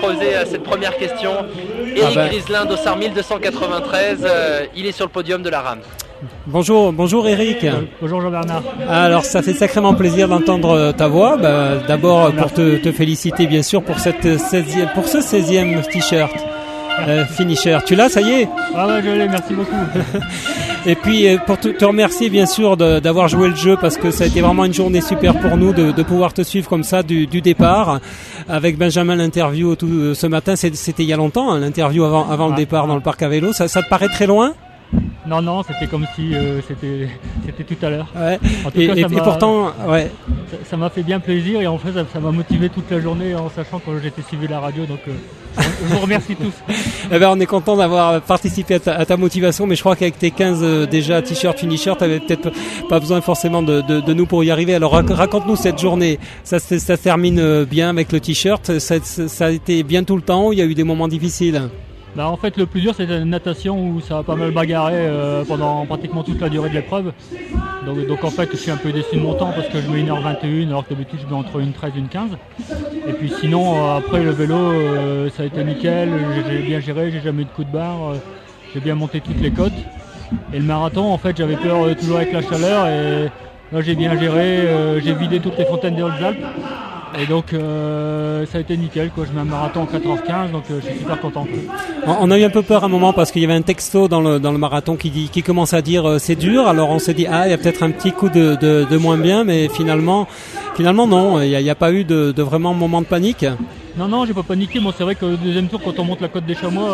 poser cette première question. Eric Griselin, dossard 1293, il est sur le podium de la RAM. Bonjour Eric. Bonjour Jean-Bernard. Alors ça fait sacrément plaisir d'entendre ta voix. D'abord pour te féliciter bien sûr pour ce 16e t-shirt finisher. Tu l'as, ça y est? Ah ouais, je l'ai, merci beaucoup. Et puis pour te remercier bien sûr d'avoir joué le jeu, parce que ça a été vraiment une journée super pour nous de pouvoir te suivre comme ça du départ. Avec Benjamin, l'interview ce matin, c'était il y a longtemps, hein, l'interview avant le départ dans le parc à vélo. Ça te paraît très loin? Non, c'était comme si c'était tout à l'heure. Ouais. En tout cas, et pourtant, ouais. Ça m'a fait bien plaisir, et en fait ça m'a motivé toute la journée en sachant que j'étais suivi la radio, donc je vous remercie tous. On est content d'avoir participé à ta motivation, mais je crois qu'avec tes 15 déjà t-shirts finisher, tu n'avais peut-être pas besoin forcément de nous pour y arriver. Alors raconte-nous cette journée. Ça termine bien avec le t-shirt. Ça a été bien tout le temps, il y a eu des moments difficiles? En fait, le plus dur, c'était la natation où ça a pas mal bagarré pendant pratiquement toute la durée de l'épreuve. Donc en fait, je suis un peu déçu de mon temps parce que je mets 1h21 alors que d'habitude je mets entre 1h13 et 1h15. Et puis sinon, après le vélo, ça a été nickel, j'ai bien géré, j'ai jamais eu de coup de barre, j'ai bien monté toutes les côtes. Et le marathon, en fait, j'avais peur toujours avec la chaleur, et là j'ai bien géré, j'ai vidé toutes les fontaines des Hautes-Alpes. Et donc ça a été nickel, quoi. Je mets un marathon en 4h15, donc je suis super content. On a eu un peu peur à un moment parce qu'il y avait un texto dans le marathon qui commence à dire c'est dur. Alors on s'est dit il y a peut-être un petit coup de moins bien, mais finalement non, il n'y a pas eu de vraiment moment de panique. Non, j'ai pas paniqué. Bon, c'est vrai que le deuxième tour, quand on monte la côte des Chamois,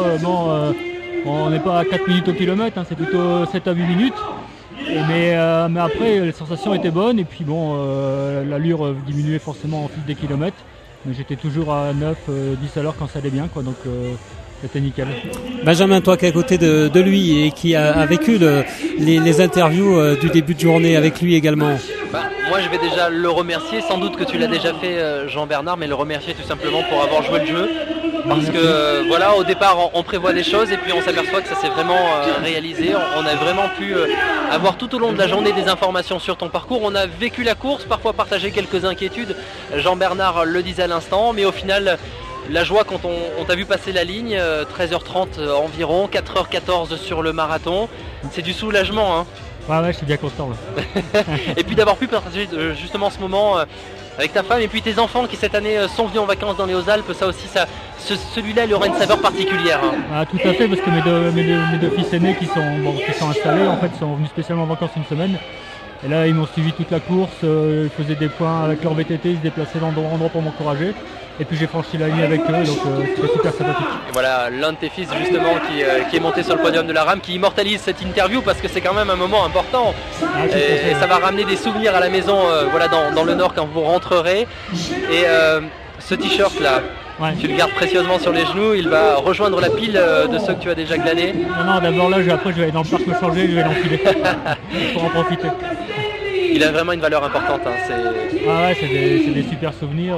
on n'est pas à 4 minutes au kilomètre, hein, c'est plutôt 7 à 8 minutes. Mais après, les sensations étaient bonnes, et puis l'allure diminuait forcément en fil des kilomètres, mais j'étais toujours à 9, 10 à l'heure quand ça allait bien, quoi, donc c'était nickel. Benjamin, toi qui es à côté de lui et qui a vécu les interviews du début de journée avec lui également. Moi je vais déjà le remercier, sans doute que tu l'as déjà fait Jean-Bernard, mais le remercier tout simplement pour avoir joué le jeu. Parce que voilà, au départ on prévoit des choses et puis on s'aperçoit que ça s'est vraiment réalisé. On a vraiment pu avoir tout au long de la journée des informations sur ton parcours. On a vécu la course, parfois partagé quelques inquiétudes. Jean-Bernard le disait à l'instant, mais au final la joie quand on t'a vu passer la ligne, 13h30 environ, 4h14 sur le marathon, c'est du soulagement, hein. Ouais, je suis bien content là. Et puis d'avoir pu partager justement ce moment avec ta femme et puis tes enfants qui cette année sont venus en vacances dans les Hautes-Alpes, ça aussi, celui-là il aura une saveur particulière, hein. Ah, tout à fait, parce que mes deux fils aînés qui sont installés, en fait, sont venus spécialement en vacances une semaine. Et là, ils m'ont suivi toute la course, ils faisaient des points avec leur VTT, ils se déplaçaient d'endroit en endroit pour m'encourager. Et puis j'ai franchi la ligne avec eux, donc c'était super sympathique. Et voilà, l'un de tes fils justement qui est monté sur le podium de la RAM, qui immortalise cette interview parce que c'est quand même un moment important. Et ça va ramener des souvenirs à la maison, dans le Nord quand vous rentrerez. Et ce t-shirt là, tu le gardes précieusement sur les genoux, il va rejoindre la pile de ceux que tu as déjà glanés. Non, d'abord là, après je vais aller dans le parc me changer, je vais l'enfiler pour en profiter. Il a vraiment une valeur importante, hein. C'est des super souvenirs,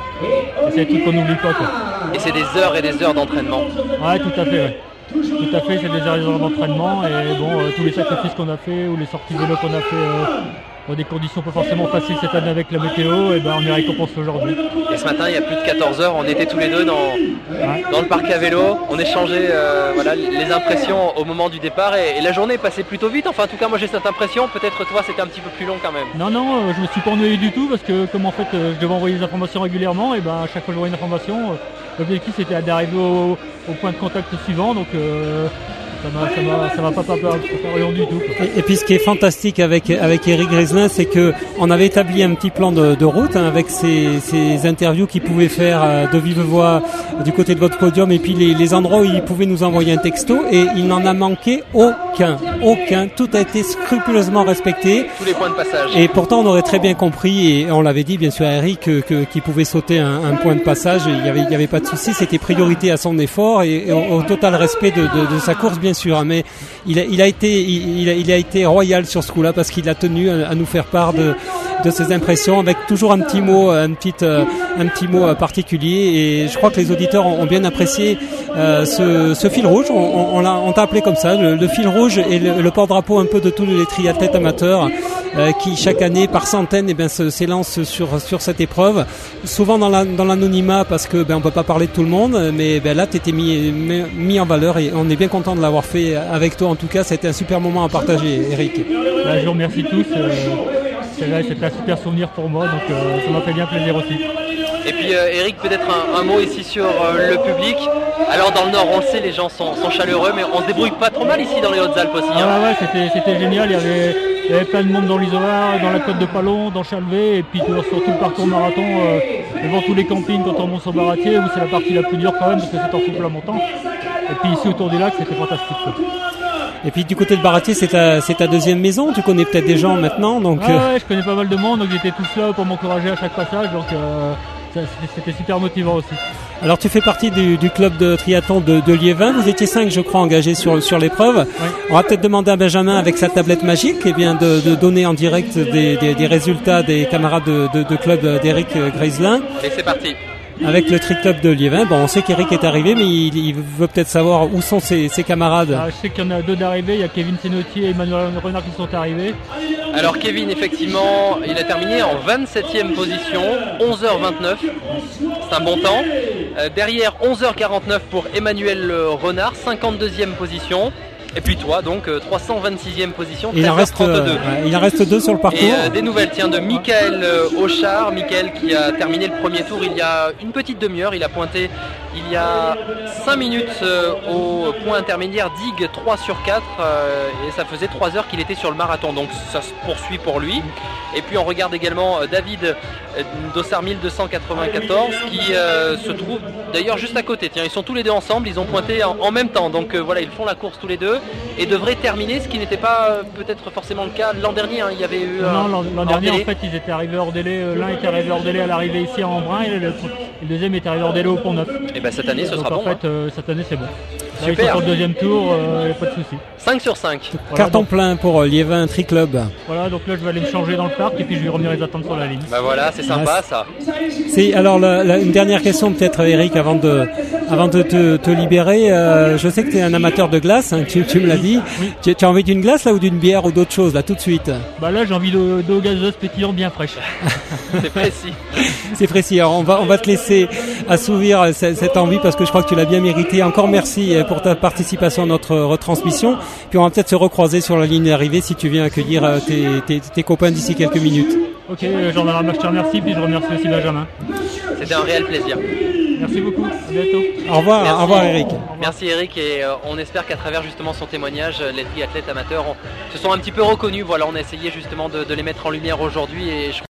et c'est des trucs qu'on n'oublie pas, quoi. Et c'est des heures et des heures d'entraînement. Ouais, tout à fait, ouais. Tout à fait, c'est des heures et des heures d'entraînement, et tous les sacrifices qu'on a fait, ou les sorties vélo qu'on a fait dans des conditions pas forcément faciles cette année avec la météo, et on est récompensé aujourd'hui. Et ce matin, il y a plus de 14 heures, on était tous les deux dans le parc à vélo, on échangeait les impressions au moment du départ, et la journée est passée plutôt vite. Enfin, en tout cas, moi j'ai cette impression, peut-être toi c'était un petit peu plus long quand même. Non, je me suis pas ennuyé du tout, parce que comme en fait je devais envoyer des informations régulièrement, et à chaque fois que je voyais une information, l'objectif c'était d'arriver au point de contact suivant, donc ça m'a pas rien du tout. Et puis ce qui est fantastique avec Eric Griselin, c'est que on avait établi un petit plan de route, hein, avec ces interviews qu'il pouvait faire de vive voix du côté de votre podium, et puis les endroits où il pouvait nous envoyer un texto, et il n'en a manqué aucun. Tout a été scrupuleusement respecté. Tous les points de passage. Et pourtant on aurait très bien compris, et on l'avait dit bien sûr à Eric qu'il pouvait sauter un point de passage. Il y avait pas de souci, c'était priorité à son effort et au total respect de sa course, bien sûr, mais il a été royal sur ce coup-là, parce qu'il a tenu à nous faire part de ses impressions, avec toujours un petit mot particulier, et je crois que les auditeurs ont bien apprécié ce fil rouge, on t'a appelé comme ça, le fil rouge et le porte-drapeau un peu de tous les triathlètes amateurs qui chaque année par centaines s'élancent sur cette épreuve, souvent dans l'anonymat parce que on peut pas parler de tout le monde, mais là tu étais mis en valeur et on est bien content de l'avoir fait avec toi. En tout cas, c'était un super moment à partager, Eric. Je vous remercie tous. C'était un super souvenir pour moi, donc ça m'a fait bien plaisir aussi. Et puis Eric, peut-être un mot ici sur le public. Alors dans le Nord, on le sait, les gens sont chaleureux, mais on se débrouille pas trop mal ici dans les Hautes-Alpes aussi. C'était génial. Il y avait plein de monde dans l'Isola, dans la côte de Pallon, dans Chalvet, et puis sur tout le parcours marathon, devant tous les campings quand on monte au Baratier, où c'est la partie la plus dure quand même, parce que c'est en souple à montant. Et puis ici autour du lac, c'était fantastique. Et puis du côté de Baratier, c'est ta deuxième maison, tu connais peut-être des gens maintenant, donc... je connais pas mal de monde, donc j'étais tous là pour m'encourager à chaque passage, donc c'était super motivant aussi. Alors tu fais partie du club de triathlon de Liévin, vous étiez 5 je crois engagés sur l'épreuve. Oui. On va peut-être demander à Benjamin avec sa tablette magique de donner en direct des résultats des camarades de club d'Eric Greiselin. Et c'est parti. Avec le tri club de Liévin, on sait qu'Eric est arrivé, mais il veut peut-être savoir où sont ses camarades. Je sais qu'il y en a 2 d'arrivés, il y a Kevin Senotti et Emmanuel Renard qui sont arrivés. Alors Kevin, effectivement, il a terminé en 27e position, 11h29, c'est un bon temps. Derrière, 11h49 pour Emmanuel Renard, 52e position. Et puis toi, donc 326e position, 13h32. Il en reste 2 sur le parcours. Et des nouvelles, de Michael Auchard. Michael qui a terminé le premier tour il y a une petite demi-heure. Il a pointé il y a 5 minutes au point intermédiaire Digue 3 sur 4. Et ça faisait 3 heures qu'il était sur le marathon. Donc ça se poursuit pour lui. Et puis on regarde également David Dossard 1294 qui se trouve d'ailleurs juste à côté. Tiens, ils sont tous les deux ensemble, ils ont pointé en même temps. Donc voilà, ils font la course tous les deux et devraient terminer, ce qui n'était pas peut-être forcément le cas l'an dernier. Il y avait eu l'an dernier en fait ils étaient arrivés hors délai. L'un était arrivé hors délai à l'arrivée ici à Embrun et le deuxième était arrivé hors délai au Pont Neuf. Et cette année ce sera bon. En fait cette année c'est bon. Là, ils sont sur le deuxième tour, pas de soucis. 5 sur 5. Voilà, carton plein pour Liévin Tri Club. Voilà, donc là je vais aller me changer dans le parc et puis je vais revenir les attendre sur la ligne. Voilà, c'est sympa ça. Alors une dernière question peut-être Eric avant de te libérer. Je sais que tu es un amateur de glace, tu me l'as dit. Oui. Tu as envie d'une glace là ou d'une bière ou d'autre chose là tout de suite? Là j'ai envie d'eau gazeuse pétillante bien fraîche. C'est précis. C'est précis. Alors on va te laisser assouvir cette envie parce que je crois que tu l'as bien mérité. Encore merci pour ta participation à notre retransmission. Puis on va peut-être se recroiser sur la ligne d'arrivée si tu viens accueillir tes copains d'ici quelques minutes. Ok, Jean-Bernard, je te remercie, puis je remercie aussi Benjamin. C'était un réel plaisir. Merci beaucoup, à bientôt. Au revoir Eric. Merci Eric et on espère qu'à travers justement son témoignage, les triathlètes amateurs se sont un petit peu reconnus. Voilà, on a essayé justement de les mettre en lumière aujourd'hui et je